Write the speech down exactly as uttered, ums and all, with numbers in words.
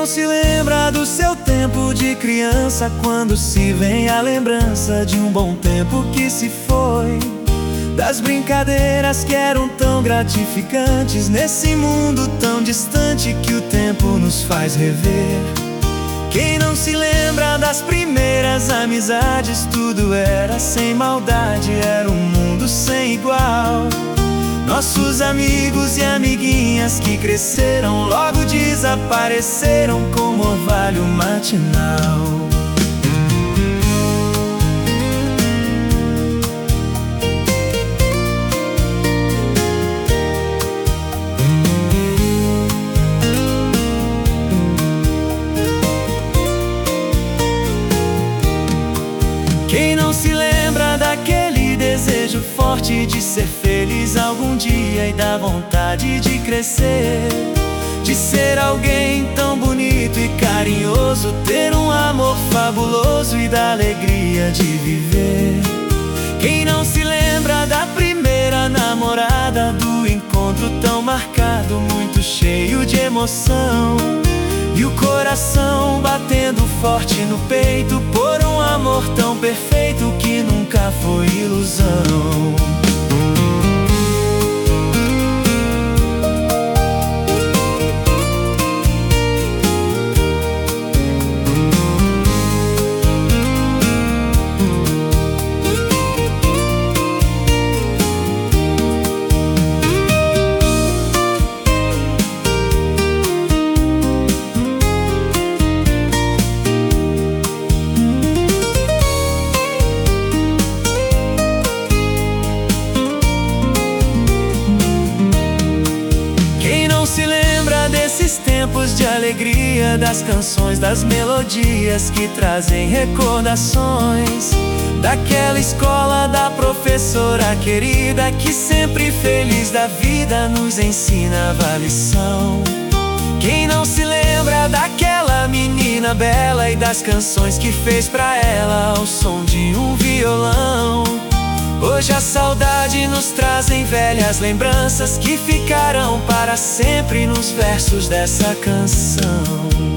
não se lembra do seu tempo de criança, quando se vem a lembrança de um bom tempo que se foi, das brincadeiras que eram tão gratificantes, nesse mundo tão distante que o tempo nos faz rever. Quem não se lembra das primeiras amizades? Tudo era sem maldade, era um mundo sem igual. Nossos amigos e amiguinhas que cresceram logo desapareceram como orvalho matinal. Quem não se lembra daquele desejo forte de ser feliz algum dia e da vontade de crescer, de ser alguém tão bonito e carinhoso, ter um amor fabuloso e da alegria de viver? Quem não se lembra da primeira namorada, do encontro tão marcado, muito cheio de emoção, e o coração batendo forte no peito por um amor tão perfeito que nunca foi ilusão. Se lembra desses tempos de alegria, das canções, das melodias que trazem recordações, daquela escola, da professora querida que sempre feliz da vida nos ensinava a lição. Quem não se lembra daquela menina bela e das canções que fez pra ela ao som de um violão? Hoje a saudade nos trazem velhas lembranças que ficarão para sempre nos versos dessa canção.